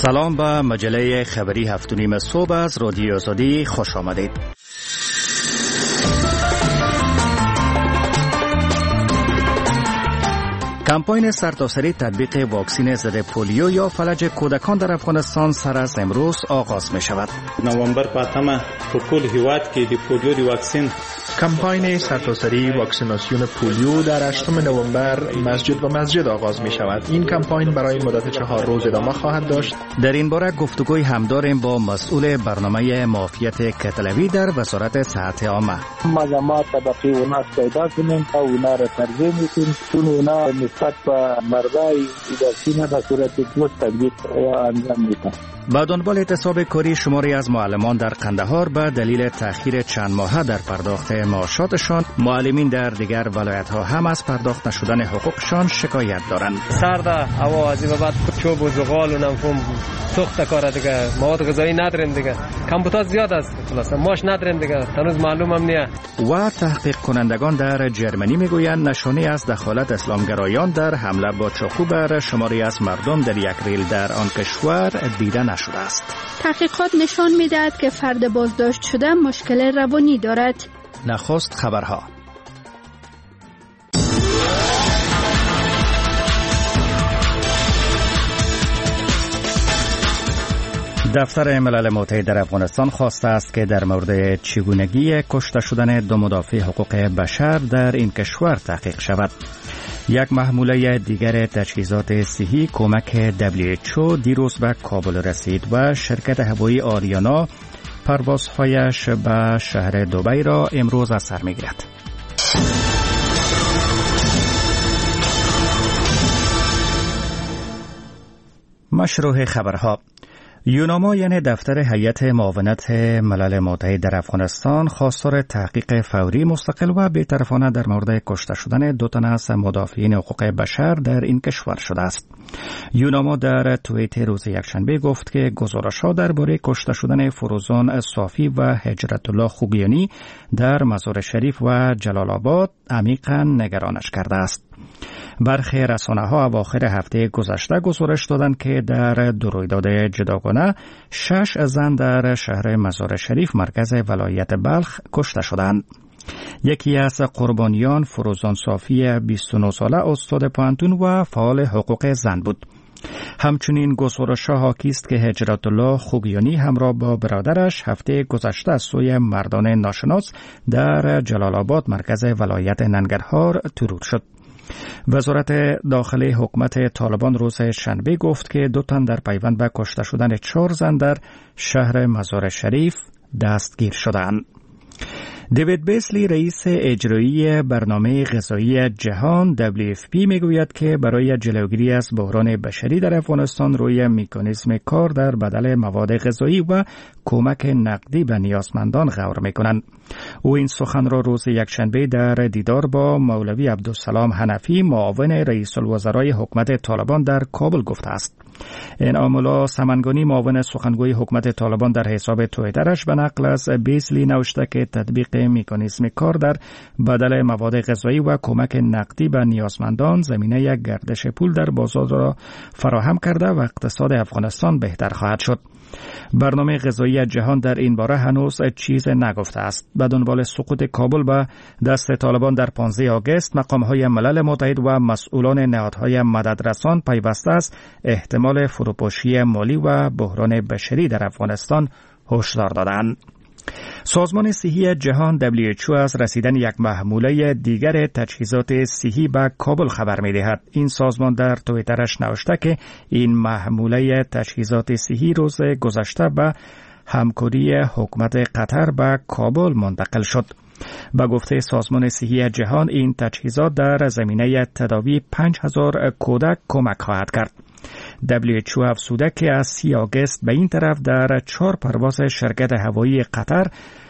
سلام به مجله خبری 7:30 صبح از رادیو آزادی خوش آمدید. کمپاین سرتاسری تطبیق واکسن ضد پولیو یا فلج کودکان در افغانستان سر از امروز آغاز می شود. نوامبر پاتمه په ټول هیواد کې د پولیو د واکسین کمپاین سرتاسری واکسیناسیون پولیو در 8 نوامبر مسجد و مسجد آغاز می شود. این کمپاین برای مدت 4 روز ادامه خواهد داشت. در این باره گفتگوی هم داریم با مسئول برنامه معافیت کتلوی در وزارت صحت عامه. ما طبقی اونا پیدا کنیم تا اونا را ترجیح میکنیم چون اونا نسبت به مردای واکسن به صورت مثبت تطبیق انجام میدن. با دنبال اعتصاب کاری شماری از معلمان در قندهار به دلیل تأخیر چند ماهه در پرداخت معاشاتشان، معلمین در دیگر ولایت‌ها هم از پرداخت نشدن حقوقشان شکایت دارند. سرده هوا از این بعد چوب و زغال و نفهم سوخت کار دیگه، مواد غذایی نداریم دیگه، کمبوتاژ زیاد است، خلاص ماش نداریم دیگه، هنوز معلوم هم نیه. و تحقیق کنندگان در جرمنی میگویند نشانه از دخالت اسلامگرایان در حمله با چاقو بر شماری از مردم در 1 اپریل در آن کشور دیده نشده است. تحقیقات نشان می‌دهد که فرد بازداشت شده مشکل روانی دارد. نخست خبرها. دفتر ملل متحد در افغانستان خواسته است که در مورد چگونگی کشته شدن 2 مدافع حقوق بشر در این کشور تحقیق شود. یک محموله دیگر تجهیزات صحی کمک WHO دیروز به کابل رسید و شرکت هوایی آریانا پروازهایش به شهر دبی را امروز از سر می‌گیرد. مشروع خبرها. یوناما یعنی دفتر هیئت معاونت ملل متحد در افغانستان خواستار تحقیق فوری مستقل و بی‌طرفانه در مورد کشته شدن 2 تن از مدافعین حقوق بشر در این کشور شده است. یوناما در توییت روز یکشنبه گفت که گزارش‌ها درباره کشته شدن فروزان صافی و هجرت الله خوگیانی در مزار شریف و جلال آباد عمیقاً نگرانش کرده است. برخی رسانه‌ها اواخر هفته گذشته گزارش دادند که در 2 رویداد جداگانه 6 زن در شهر مزار شریف مرکز ولایت بلخ کشته شدند. یکی از قربانیان فروزان صافی 29 ساله استاد پوهنتون و فعال حقوق زن بود. همچنین گزارش‌ها حاکی است که هجرت الله خوگیانی همراه با برادرش هفته گذشته از سوی مردان ناشناس در جلال آباد مرکز ولایت ننگرهار ترور شد. وزارت داخلی حکومت طالبان روز شنبه گفت که 2 تن در پیوند به کشته شدن 4 زن در شهر مزار شریف دستگیر شدند. دیوید بیسلی رئیس اجرایی برنامه غذایی جهان WFP میگوید که برای جلوگیری از بحران بشری در افغانستان روی مکانیزم کار در بدل مواد غذایی و کمک نقدی به نیازمندان غور میکنند. او این سخن را روز یکشنبه در دیدار با مولوی عبدالسلام حنفی معاون رئیس الوزرای حکومت طالبان در کابل گفته است. انعام‌الله سمنگانی معاون سخنگوی حکومت طالبان در حساب توییترش به نقل از بیسلی نوشته که تطبیق مکانیزم کار در بدل مواد غذایی و کمک نقدی به نیازمندان زمینه یک گردش پول در بازار را فراهم کرده و اقتصاد افغانستان بهتر خواهد شد. برنامه غذایی جهان در این باره هنوز چیز نگفته است. به دنبال سقوط کابل به دست طالبان در 15 آگوست مقام‌های ملل متحد و مسئولان نهادهای مددرسان پیوسته است احتمال فروپاشی مالی و بحران بشری در افغانستان هشدار دادند. سازمان صحی جهان WHO از رسیدن یک محموله دیگر تجهیزات صحی به کابل خبر می‌دهد. این سازمان در توییترش نوشته که این محموله تجهیزات صحی روز گذشته به همکاری حکومت قطر به کابل منتقل شد. با گفته سازمان صحی جهان این تجهیزات در زمینه تداوی 5000 کودک کمک خواهد کرد. WHO افزوده که از 30 آگوست به این طرف در 4 پرواز شرکت هوایی قطر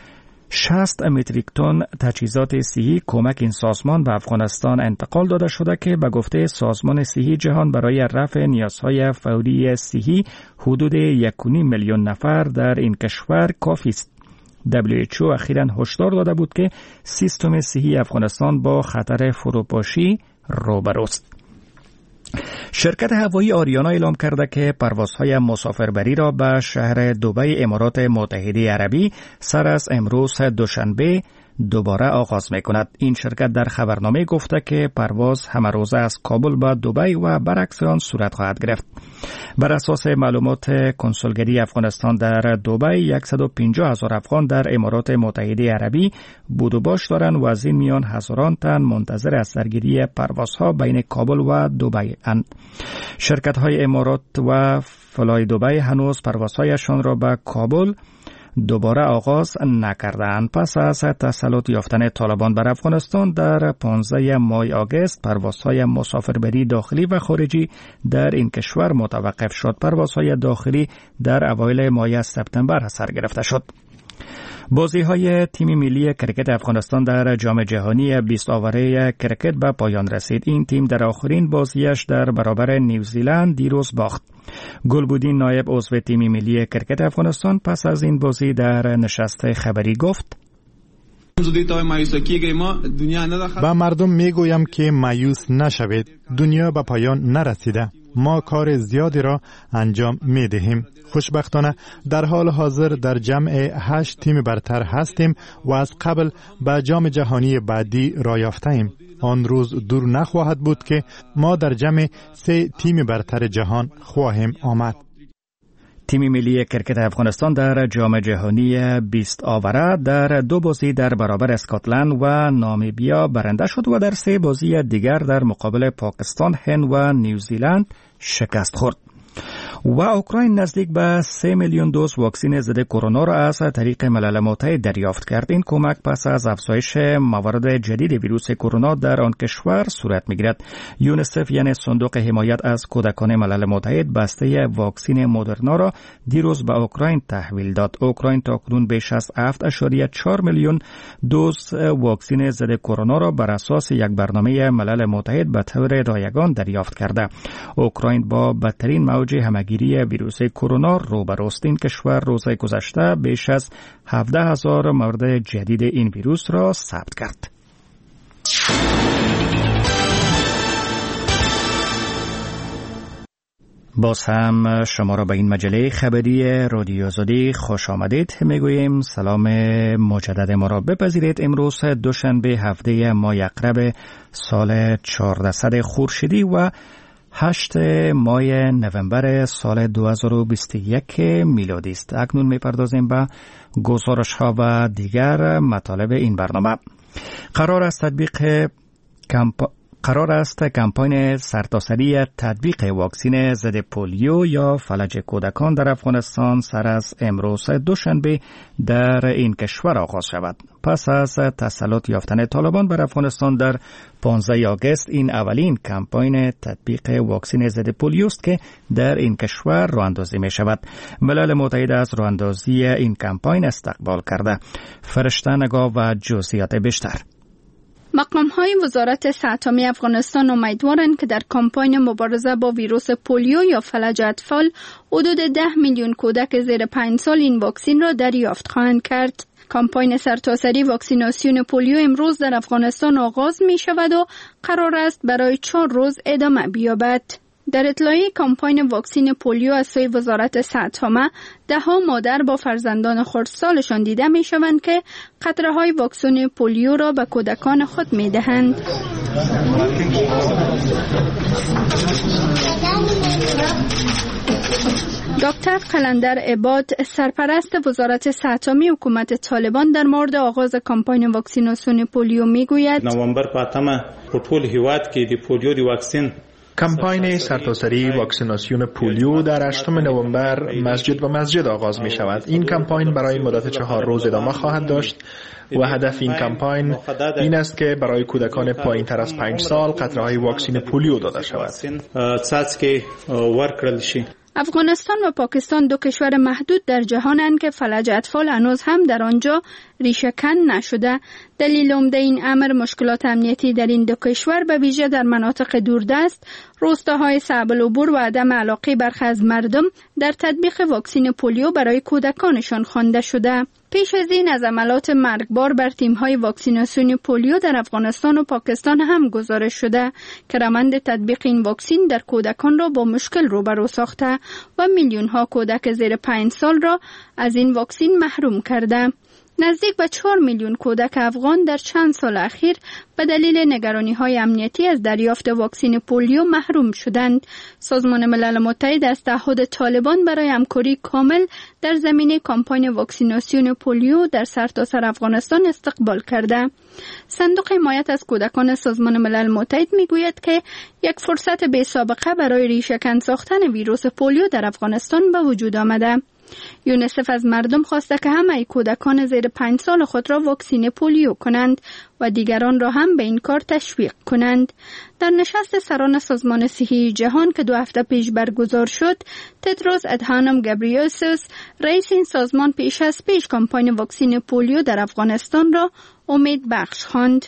60 متریک تن تجهیزات صحی کمک این سازمان به افغانستان انتقال داده شده که به گفته سازمان صحی جهان برای رفع نیازهای فوری صحی حدود 1.5 میلیون نفر در این کشور کافی است. WHO اخیراً هشدار داده بود که سیستم صحی افغانستان با خطر فروپاشی روبروست. شرکت هوایی آریانا اعلام کرده که پروازهای مسافربری را به شهر دبی امارات متحده عربی سر از امروز دوشنبه دوباره آغاز می کند. این شرکت در خبرنامه گفته که پرواز همه روزه از کابل به دبی و برعکس آن صورت خواهد گرفت. بر اساس معلومات کنسولگری افغانستان در دبی 150,000 افغان در امارات متحده عربی بود و باش دارند و از این میان هزاران تن منتظر از سرگیری پروازها بین کابل و دبی اند. شرکت های امارات و فلای دبی هنوز پروازهایشان را به کابل دوباره آغاز نکردند. پس از تسلط یافتن طالبان بر افغانستان در 15 ماه آگوست پروازهای مسافربری داخلی و خارجی در این کشور متوقف شد. پروازهای داخلی در اوایل ماه سپتامبر سر گرفته شد. بازی‌های تیم ملی کرکت افغانستان در جام جهانی 20 آوره کرکت به پایان رسید. این تیم در آخرین بازیش در برابر نیوزیلند دیروز باخت. گلبودین نایب عضو تیم ملی کرکت افغانستان پس از این بازی در نشست خبری گفت: با مردم میگویم که مایوس نشوید. دنیا به پایان نرسیده. ما کار زیادی را انجام میدهیم. خوشبختانه در حال حاضر در جمع 8 تیم برتر هستیم و از قبل به جام جهانی بعدی را یافته‌ایم. آن روز دور نخواهد بود که ما در جمع 3 تیم برتر جهان خواهیم آمد. تیم ملی کرکت افغانستان در جام جهانی 20 آوره در 2 بازی در برابر اسکاتلند و نامیبیا برنده شد و در 3 بازی دیگر در مقابل پاکستان، هند و نیوزیلند شکست خورد. و اوکراین نزدیک به 3 میلیون دوز واکسن ضد کرونا را از طریق ملل متحد دریافت کرد. این کمک پس از افزایش موارد جدید ویروس کرونا در آن کشور صورت می‌گیرد. یونیسف یعنی صندوق حمایت از کودکان ملل متحد بسته واکسن مدرنا را دیروز به اوکراین تحویل داد. اوکراین تاکنون بیش از 7.4 میلیون دوز واکسن ضد کرونا را بر اساس یک برنامه ملل متحد به طور رایگان دریافت کرده. اوکراین با بدترین موج همه‌گیری ویروس کرونا روبروست. این کشور روز گذشته بیش از 17,000 مورد جدید این ویروس را ثبت کرد. باز هم شما را به این مجله خبری رادیو آزادی خوش آمدید میگوییم. سلام مجدد ما را بپذیرید. امروز دوشنبه هفته ماه عقرب سال 1400 خورشیدی و 8 ماه نوامبر سال 2021 میلادی است. اکنون میپردازیم به گزارش ها و دیگر مطالب این برنامه. قرار است کمپاین سرتاسری تطبیق واکسن ضد پولیو یا فلج کودکان در افغانستان سر از امروز دوشنبه در این کشور آغاز شود. پس از تسلط یافتن طالبان بر افغانستان در 15 آگوست این اولین کمپاین تطبیق واکسن ضد پولیو است که در این کشور راه‌اندازی می شود. ملل متحد از راه‌اندازی این کمپاین استقبال کرده. فرشته نگاه و جزئیات بیشتر. مقام‌های وزارت صحت عامه افغانستان امیدوارند که در کمپاین مبارزه با ویروس پولیو یا فلج اطفال حدود 10 میلیون کودک زیر 5 سال این واکسن را دریافت خواهند کرد. کمپاین سرتاسری واکسیناسیون پولیو امروز در افغانستان آغاز می شود و قرار است برای 4 روز ادامه بیابد. در اطلاعیه کمپاین واکسن پولیو از سوی وزارت صحت عامه ده‌ها مادر با فرزندان خردسالشان دیده می شوند که قطره‌های واکسن پولیو را به کودکان خود می دهند. دکتر قلندر عباد سرپرست وزارت صحت عامه حکومت طالبان در مورد آغاز کمپاین واکسیناسیون پولیو می گوید: نوامبر پاتمه په ټول هیواد کې د پولیو د واکسین کمپاین سرتاسری واکسیناسیون پولیو در 8 نوامبر مسجد و مسجد آغاز می شود. این کمپاین برای مدت 4 روز ادامه خواهد داشت و هدف این کمپاین این است که برای کودکان پایین تر از 5 سال قطره‌های واکسن پولیو داده شود. افغانستان و پاکستان 2 کشور محدود در جهانند که فلج اطفال هنوز هم در آنجا ریشه‌کن نشده. دلیل عمده این امر مشکلات امنیتی در این 2 کشور به ویژه در مناطق دوردست، روستاهای صعب العبور و عدم علاقه برخی از مردم در تطبیق واکسن پولیو برای کودکانشان خوانده شده. پیش از این از عملات مرگبار بر تیم‌های واکسیناسیون پولیو در افغانستان و پاکستان هم گزارش شده که روند تطبیق این واکسین در کودکان را با مشکل روبرو ساخته و میلیون‌ها کودک زیر 5 سال را از این واکسین محروم کرده. نزدیک به 4 میلیون کودک افغان در چند سال اخیر به دلیل نگرانی‌های امنیتی از دریافت واکسن پولیو محروم شدند. سازمان ملل متحد از تعهد طالبان برای همکاری کامل در زمینه کامپاین واکسیناسیون پولیو در سرتاسر افغانستان استقبال کرده. صندوق حمایت از کودکان سازمان ملل متحد میگوید که یک فرصت بی سابقه برای ریشه‌کن ساختن ویروس پولیو در افغانستان به وجود آمده. یونیسف از مردم خواسته که همه کودکان زیر 5 سال خود را واکسین پولیو کنند و دیگران را هم به این کار تشویق کنند. در نشست سران سازمان صحی جهان که 2 هفته پیش برگزار شد، تدروس ادهانم گبریسوس رئیس این سازمان پیش کامپاین واکسین پولیو در افغانستان را امید بخش خواند.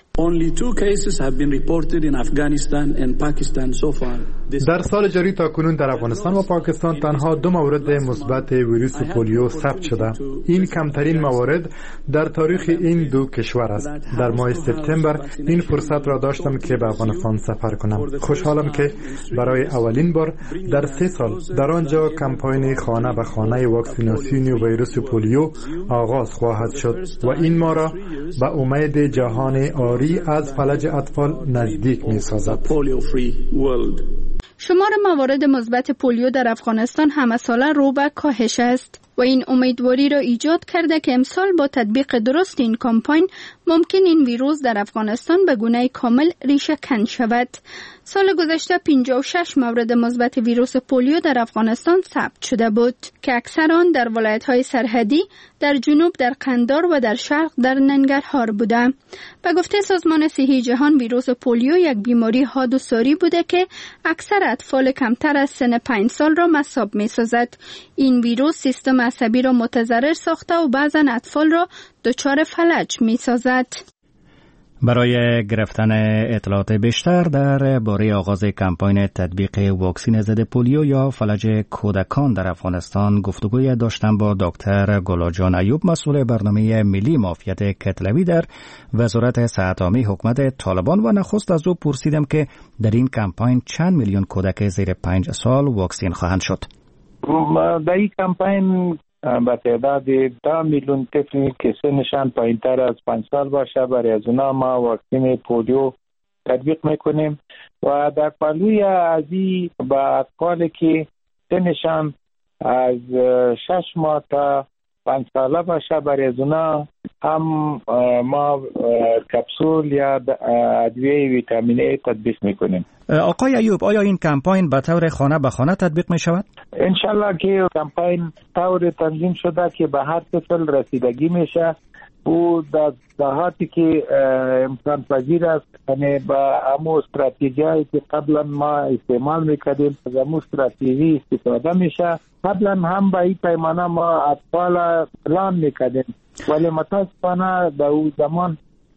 در سال جاری تا کنون در افغانستان و پاکستان تنها 2 مورد مثبت ویروس پولیو ثبت شده. این کمترین موارد در تاریخ این 2 کشور است. در ماه سپتامبر این فرصت را داشتم که به افغانستان سفر کنم. خوشحالم که برای اولین بار در 3 سال در آنجا کمپاین خانه به خانه واکسیناسیون ویروس پولیو آغاز خواهد شد و این ما را به امید جهان عاری از فلج اطفال نزدیک می سازد. شمار موارد مثبت پولیو در افغانستان همه ساله رو به کاهش است و این امیدواری را ایجاد کرده که امسال با تطبیق درست این کامپاین ممکن این ویروس در افغانستان به گونه کامل ریشه کن شود. سال گذشته 56 مورد مثبت ویروس پولیو در افغانستان ثبت شده بود که اکثر آن در ولایت‌های سرحدی، در جنوب در قندار و در شرق در ننگرهار بوده. به گفته سازمان صحی جهان، ویروس پولیو یک بیماری حاد و ساری بوده که اکثر اطفال کمتر از سن 5 سال را مصاب می‌سازد. این ویروس سیستم عصبی را متضرر ساخته و بعضا اطفال را دچار فلج می‌سازد. برای گرفتن اطلاعات بیشتر در باره آغاز کمپاین تطبیق واکسن ضد پولیو یا فلج کودکان در افغانستان گفتگوی داشتم با دکتر گلاجان ایوب، مسئول برنامه ملی معافیت کتلوی در وزارت صحت عامه حکومت طالبان، و نخست از او پرسیدم که در این کمپاین چند میلیون کودک زیر 5 سال واکسن خواهند شد. در این کمپاین به تعداد 10 میلیون طفلی که سنشان پایین‌تر از 5 سال باشه برای از اونا ما واکسن پولیو تطبیق میکنیم و در پهلوی ازی به اطفالی که سنشان از 6 ماه تا 5 ساله باشه برای از اونا هم ما کپسول یا ادویه ویتامین ای تطبیق میکنیم. آقای ایوب، آیا این کمپاین به طور خانه به خانه تطبیق می شود؟ انشالله که کمپاین طور تنظیم شده که به هر طفل رسیدگی میشه و در دهاتی که امکان پذیر است، یعنی با همو استراتژیایی که قبلا ما استعمال میکردیم از همو استراتژی استفاده میشه. قبلا هم به این پیمانه ما اطفال پلان میکردیم ولی متاسفانه در اون زمان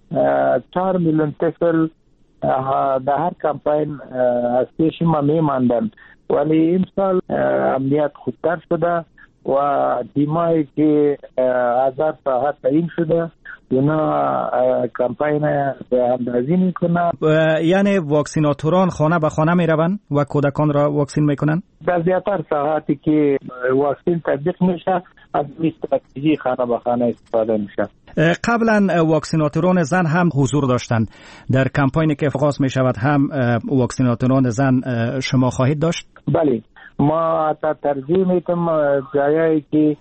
4 میلیون طفل در هر کمپاین از پیش ما میماندن، ولی این سال امنیت خودتر شده و تیمایی که آزاد ساحت تعیین شده اونا کمپاین اندازی میکنن. یعنی واکسیناتوران خانه به خانه میروند و کودکان را واکسین میکنن؟ در زیادتر ساحاتی که واکسین تطبیق میشه از این استراتژی خانه به خانه استفاده میشه. قبلا واکسیناتوران زن هم حضور داشتند در کمپاینی که آغاز می شود، هم واکسیناتوران زن شما خواهید داشت؟ بله، ما حتی ترجیح میتیم جایی که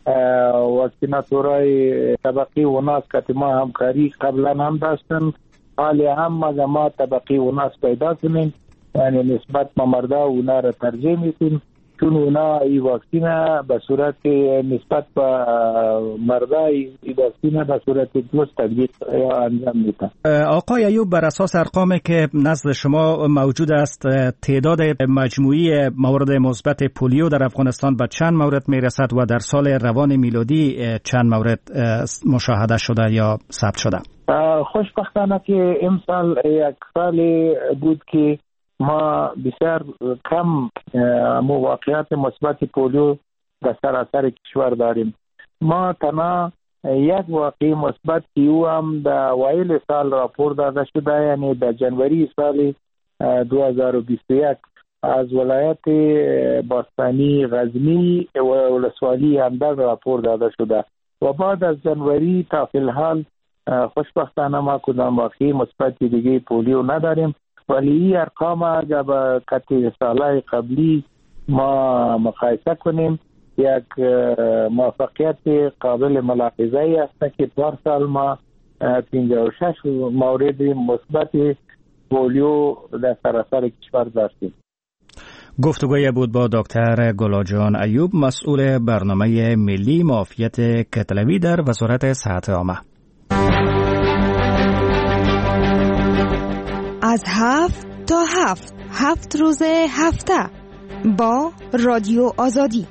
واکسیناتورای طبقی وناس که ما همکاری قبلا هم داشتن، حالی هم ما طبقی وناس پیدا کنیم، یعنی نسبت ما مردا اونا را ترجیح میتیم چون اونا ای واکسین به صورت نسبت به مردا ای واکسین به صورت درست تطبیق انجام میدن. آقای ایوب، بر اساس ارقامی که نزد شما موجود است، تعداد مجموعی موارد مثبت پولیو در افغانستان به چند مورد میرسد و در سال روان میلادی چند مورد مشاهده شده یا ثبت شده؟ خوشبختانه که امسال یک سال بود که ما بسیار کم مواقعات مثبت پولیو در سراسر کشور داریم. ما تنها یک واقعه مثبت که او هم در اوایل سال راپور داده شده، یعنی در جنوری سال 2021 از ولایت باستانی غزنی و ولسوالی همدرد راپور داده شده و بعد از جنوری تا فی الحال خوشبختانه ما کدام واقعی مثبت دیگه پولیو نداریم، ولی این ارقام اگر با قطع سالهای قبلی ما مقایسه کنیم یک موفقیت قابل ملاحظه است که پار سال ما 56 مورد مثبت پولیو در سراسر کشور داشتیم. گفتگوی بود با دکتر گلاجان ایوب، مسئول برنامه ملی معافیت کتلوی در وزارت صحت عامه. از 7 تا 7 روز هفته با رادیو آزادی.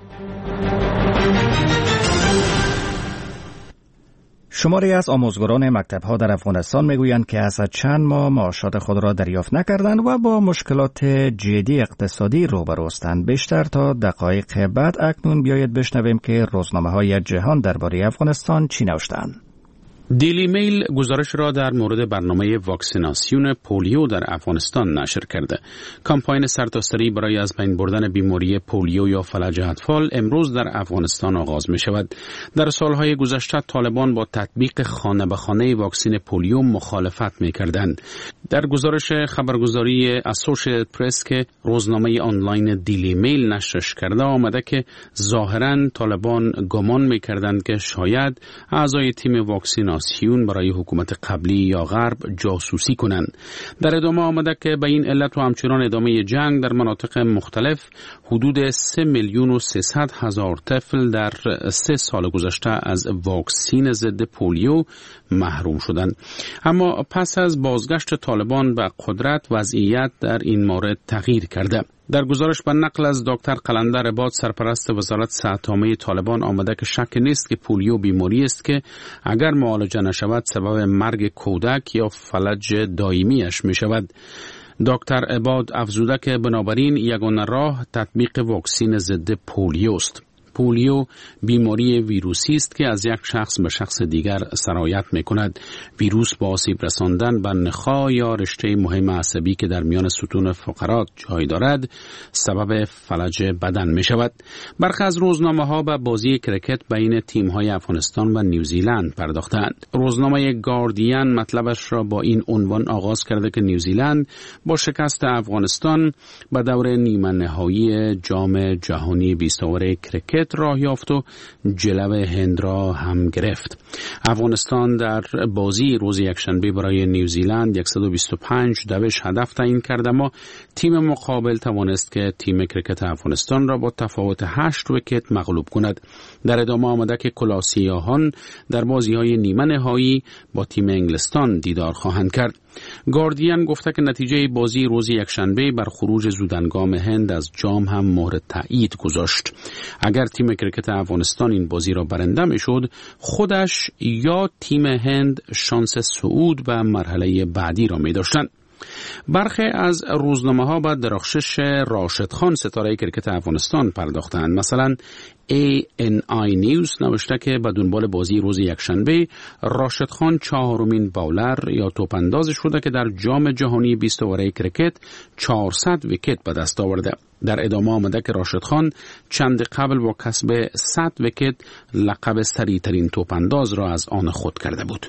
شماری از آموزگاران مکتب‌ها در افغانستان میگویند که از چند ماه معاشات خود را دریافت نکردند و با مشکلات جدی اقتصادی روبرو هستند. بیشتر تا دقایق بعد اکنون بیایید بشنویم که روزنامه‌های جهان درباره افغانستان چی نوشتند. دیلی میل گزارش را در مورد برنامه واکسیناسیون پولیو در افغانستان نشر کرده. کمپاین سرتاسری برای از بین بردن بیماری پولیو یا فلج اطفال امروز در افغانستان آغاز می شود. در سالهای گذشته طالبان با تطبیق خانه به خانه واکسین پولیو مخالفت می کردند. در گزارش خبرگزاری اسوشییتد پرس که روزنامه آنلاین دیلی میل نشرش کرده آمده که ظاهراً طالبان گمان می کردند که شاید اعضای تیم واکسیناسیون برای حکومت قبلی یا غرب جاسوسی کنند. در ادامه آمده که به این علت و همچنان ادامه جنگ در مناطق مختلف حدود 3,300,000 طفل در 3 سال گذشته از واکسین ضد پولیو محروم شدند. اما پس از بازگشت طالبان به قدرت وضعیت در این مورد تغییر کرده. در گزارش به نقل از دکتر قلندر عباد سرپرست وزارت صحت عامه طالبان آمده که شک نیست که پولیو بیماری است که اگر معالجه نشود سبب مرگ کودک یا فلج دائمیش می شود. دکتر عباد افزوده که بنابراین یگانه راه تطبیق واکسین ضد پولیو است. پولیو بیماری ویروسی است که از یک شخص به شخص دیگر سرایت می کند. ویروس با آسیب رساندن به نخاع یا رشته مهم عصبی که در میان ستون فقرات جای دارد سبب فلج بدن می شود. برخی از روزنامه ها به بازی کرکت بین تیم های افغانستان و نیوزیلند پرداختند. روزنامه گاردین مطلبش را با این عنوان آغاز کرده که نیوزیلند با شکست افغانستان به دور نیمه نهایی جام جهانی 20 اوور کرکت راه یافت و جلو هند را هم گرفت. افغانستان در بازی روز یکشنبه برای نیوزیلند 125 دوش هدف تعیین کرد، اما تیم مقابل توانست که تیم کرکت افغانستان را با تفاوت 8 ویکت مغلوب کند. در ادامه آمده که کلاسیاهان در بازی‌های نیمه نهایی با تیم انگلستان دیدار خواهند کرد. گاردین گفته که نتیجه بازی روز یکشنبه بر خروج زودهنگام هند از جام هم مهر تایید گذاشت. اگر تیم کرکت افغانستان این بازی را برنده میشد، خودش یا تیم هند شانس صعود به مرحله بعدی را می داشتند. برخی از روزنامه‌ها به درخشش راشد خان ستاره کرکت افغانستان پرداختند. مثلا ANI نیوز نوشته که به دنبال بازی روز یکشنبه راشد خان 4مین باولر یا توپانداز شده که در جام جهانی 20 اوور کرکت 400 ویکت به دست آورده. در ادامه آمده که راشد خان چند قبل با کسب 100 ویکت لقب سریعترین توپانداز را از آن خود کرده بود.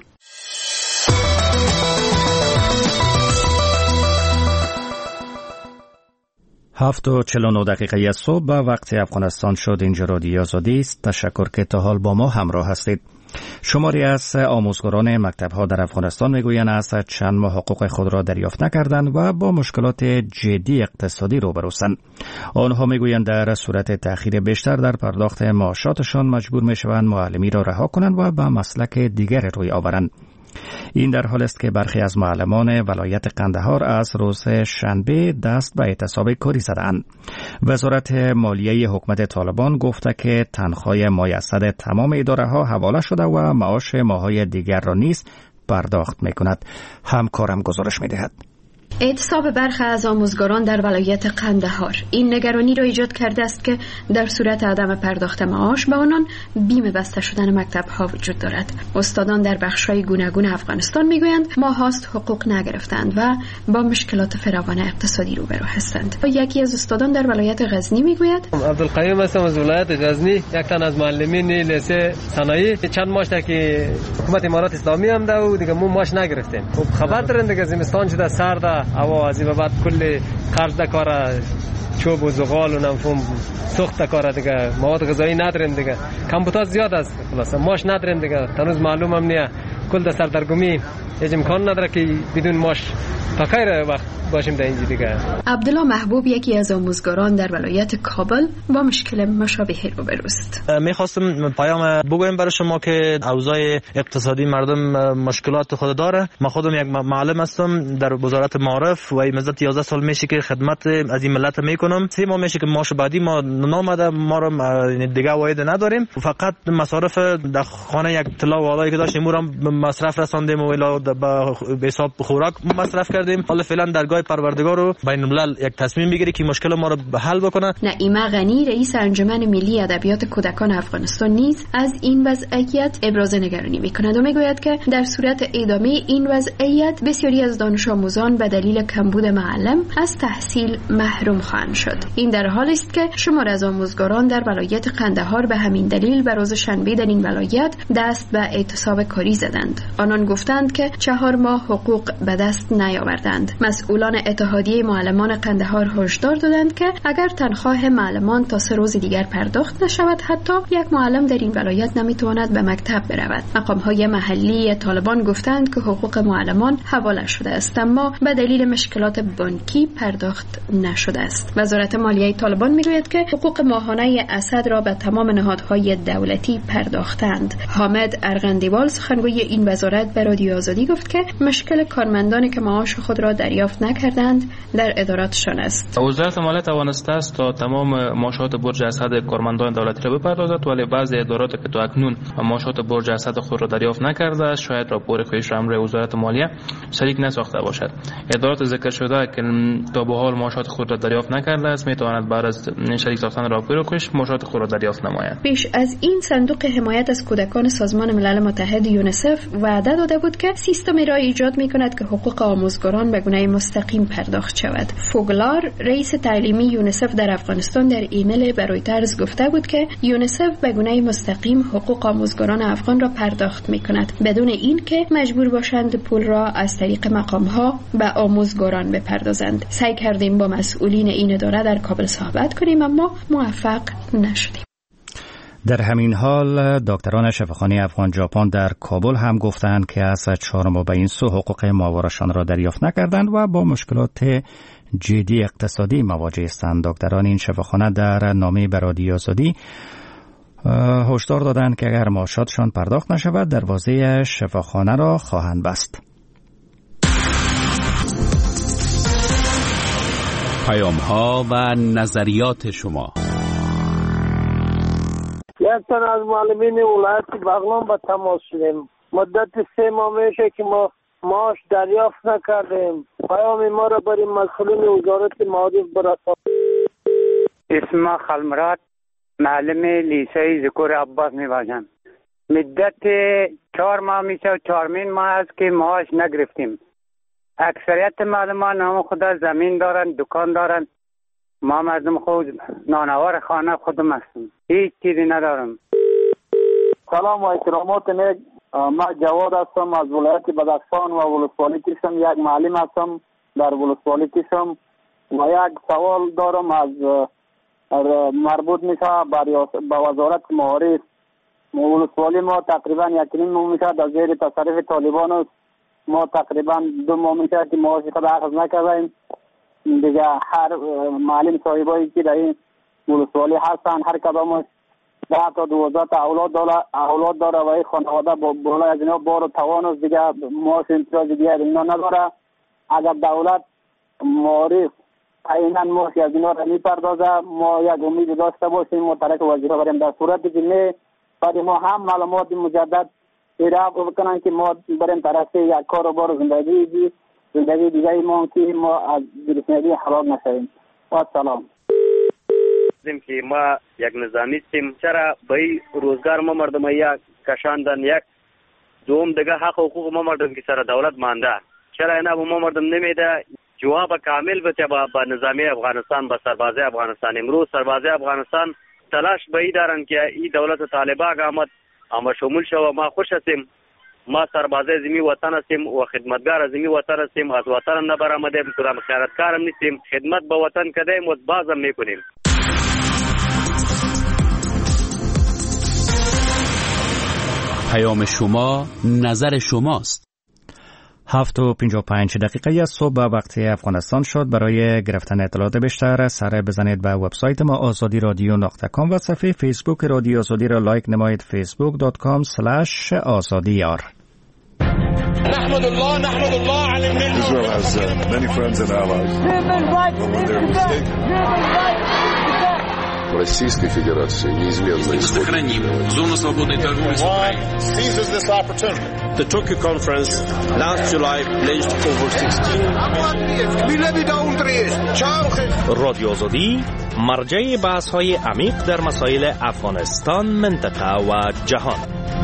7:49 صبح به وقت افغانستان شد. اینجا رادیو آزادی است. تشکر که تا حال با ما همراه هستید. شماری از آموزگاران مکتب‌ها در افغانستان میگویند از چند ماه حقوق خود را دریافت نکردند و با مشکلات جدی اقتصادی روبرو هستند. آنها میگویند در صورت تأخیر بیشتر در پرداخت معاشاتشان مجبور میشوند معلمی را رها کنند و به مسلک دیگر روی آورند. این در حال است که برخی از معلمان ولایت قندهار از روز شنبه دست به اعتصاب کاری زدند. وزارت مالیه حکومت طالبان گفته که تنخواه مایسر تمام اداره ها حواله شده و معاش ماهای دیگر را نیز پرداخت می کند. همکارم گزارش می دهد. اعتصاب برخی از آموزگاران در ولایت قندهار این نگرانی را ایجاد کرده است که در صورت عدم پرداخت معاش به آنان بیمه بسته شدن مکتب‌ها وجود دارد. استادان در بخش‌های گوناگون افغانستان میگویند ماهاست حقوق نگرفتند و با مشکلات فراوان اقتصادی روبرو هستند. یکی از استادان در ولایت غزنی میگوید عبدالقیوم هستم از ولایت غزنی، یک تن از معلمین لیسه صنایع. چند ماش تا که حکومت امارات اسلامی هم ده و دیگه ما ماش نگرفتیم. خب خبر دارن دیگه زمستان شده سرد هوا از این بعد کل قرض کار چوب و زغال و نفهم سوخت کار دیگه مواد غذایی نداریم دیگه کمبوتاژ زیاد است خلاص ماش نداریم دیگه تنوز معلوم هم نیه کل در سردرگمی هیچ امکان نداره که بدون ماش تا خیر وقت باشیم در اینجا دیگه. عبدالله محبوب یکی از آموزگاران در ولایت کابل با مشکل مشابهی روبروست. میخواستم پیام بگویم برای شما که اوضاع اقتصادی مردم مشکلات خود داره. من خودم یک معلم هستم در وزارت معارف و مدت 11 سال میشه که خدمت از این ملت میکنم. 3 ماه میشه که معاش بعدی ما نامده، ما رو دیگه واحد نداریم، فقط مصارف در خانه یک طلا والایی که داشتیم رو مصرف رساندیم و الی به حساب خوراک مصرف کردیم. حالا فعلا درگاه پروردگار رو بین الملل یک تصمیم بگیره که مشکل ما رو حل بکنه. نعیمه غنی رئیس انجمن ملی ادبیات کودکان افغانستان نیز از این وضعیت ابراز نگرانی میکند و میگوید که در صورت ادامه این وضعیت بسیاری از دانش آموزان به دلیل کمبود معلم از تحصیل محروم خواهند شد. این در حالی است که شمار از آموزگاران در ولایت قندهار به همین دلیل به روز شنبه در این ولایت دست به اعتصاب کاری زدند. آنان گفتند که 4 ماه حقوق به دست نیاوردند. مسئولان اتحادیه معلمان قندهار هشدار دادند که اگر تنخواه معلمان تا 3 روز دیگر پرداخت نشود حتی یک معلم در این ولایت نمیتواند به مکتب برود. مقام‌های محلی طالبان گفتند که حقوق معلمان حواله شده است اما به دلیل مشکلات بانکی پرداخت نشده است. وزارت مالیه طالبان میگوید که حقوق ماهانه اسد را به تمام نهادهای دولتی پرداختند. حامد ارغندیوال سخنگوی این وزارت به رادیو آزادی گفت که مشکل کارمندانی که معاش خود را دریافت نکردند در اداراتشان است. وزارت مالیه توانسته است تا تمام معاشات برج اسد کارمندان دولتی را بپردازد، ولی بعضی ادارات که تا اکنون معاشات برج اسد خود را دریافت نکرده است شاید راپور خودش را امر وزارت مالیه شریک نساخته باشد. ادارات ذکر شده که تا به حال معاشات خود را دریافت نکرده است میتواند بعد از شریک ساختن راپور خودش معاشات خود را دریافت نماید. پیش از این صندوق حمایت از کودکان سازمان ملل متحد یونیسف وعده داده بود که سیستمی را ایجاد میکند که حقوق آموزگاران به گونه مستقیم پرداخت شود. فوگلار رئیس تعلیمی یونیسف در افغانستان در ایمیل به رویترز گفته بود که یونیسف به گونه مستقیم حقوق آموزگاران افغان را پرداخت میکند بدون اینکه مجبور باشند پول را از طریق مقامها به آموزگاران بپردازند. سعی کردیم با مسئولین این اداره در کابل صحبت کنیم اما موفق نشدیم. در همین حال دکتران شفاخانه افغان ژاپن در کابل هم گفتند که از 4 ماه به این سو حقوق ماوراشان را دریافت نکردند و با مشکلات جدی اقتصادی مواجه هستند. دکتران این شفاخانه در نامه به رادیو آزادی هشدار دادند که اگر معاشاتشان پرداخت نشود دروازه شفاخانه را خواهند بست. پیام‌ها و نظریات شما. یک تن از معلمین ولایت بغلان با تماس شدیم. مدت 3 ماه میشه که ما معاش دریافت نکردیم. پیام ما را برای مسئولین وزارت معارف برسانید. اسم خلمرات معلم لیسه ذکر عباس میباشم. مدت 4 ماه میشه و 4مین ماه است که معاش نگرفتیم. اکثریت معلمان هم خدا زمین دارن، دکان دارن. ما مردم خود نانوار خانه خودم هستم، هیچ چیزی ندارم. سلام و احترامات نیک. ما جواد هستم از ولایت بدخشان و ولسوالی کشم. یک معلم هستم در ولسوالی کشم و یک سوال دارم از مربوط میشه به وزارت معارف. ولسوالی ما تقریبا 1.5 ماه میشه در زیر تصرف طالبان است. ما تقریبا 2 ماه میشه که معاش خود اخذ نکردیم. دیگه هر معلم صاحبایی که در این ولسوالی هستن هر کدامش 10 تا 12 تا اولاد داره و این خانواده بالا از اینا بار و توان است دیگه معاش امتیاز دیگه اینا نداره. اگر دولت معارف عیناً معاش از اینا را میپردازه ما یک امید داشته باشیم ما ترک وزیرا بریم. در صورتی که نه بعد ما هم معلومات مجدد ارائه بکنن که ما بریم طرف یک کار و بار زندگی زندگی دیگه ما که ما از گرسنگی هلاک نشویم. با سلام. که ما یک نظامی هستیم، چرا به روزگار ما مردم یا کشاندن، یک دوم دیگه حق و حقوق ما مردم که سر دولت مانده، چرا اینا به ما مردم نمیده جواب کامل بده با نظامی افغانستان، با سربازی افغانستان. امروز سربازی افغانستان تلاش به ای دارن که این دولت طالبان آمد اما شمول شو. ما خوش هستیم، ما سربازی زمین وطن هستیم و خدمتگار زمین وطن هستیم، از وطن نبرآمدیم، کدام خیانتکارم نیستیم، خدمت به وطن کردیم و بازم میکنیم. پیام شما، نظر شماست. 7:55 از صبح وقت افغانستان شد. برای گرفتن اطلاعات بیشتر سر بزنید به وبسایت ما azadiradio.com و صفحه فیسبوک رادیو آزادی را لایک نمایید facebook.com/azadiyar. نحمد الله على الملك. Israel has many friends and allies. В Российской Федерации неизменно сохраним зону свободной торговли с Украиной. Seizes this opportunity. The Tokyo conference last July pledged over 16. رادیو آزادی مرجع بحث‌های عمیق در مسائل افغانستان، منطقه و جهان.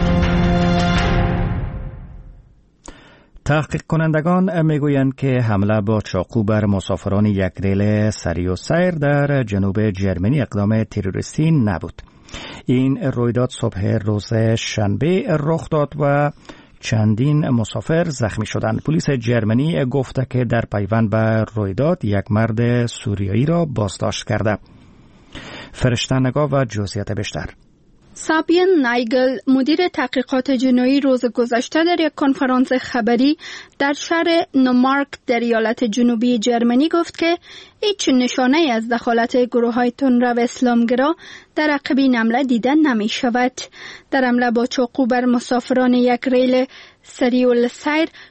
تحقیق کنندگان میگویند که حمله با چاقو بر مسافران یک ریل سری و سیر در جنوب جرمنی اقدام تروریستی نبود. این رویداد صبح روز شنبه رخ داد و چندین مسافر زخمی شدند. پلیس جرمنی گفته که در پیوند به رویداد یک مرد سوریایی را بازداشت کرده. فرشته‌نگار و جزئیات بیشتر. سابین نایگل، مدیر تحقیقات جنایی، روز گذشته در یک کنفرانس خبری در شهر نومارک در ایالت جنوبی جرمنی گفت که هیچ نشانه از دخالت گروه‌های تندرو اسلامگرا در عقب این حمله دیده نمی شود. در حمله با چاقو بر مسافران یک ریل سریع السیر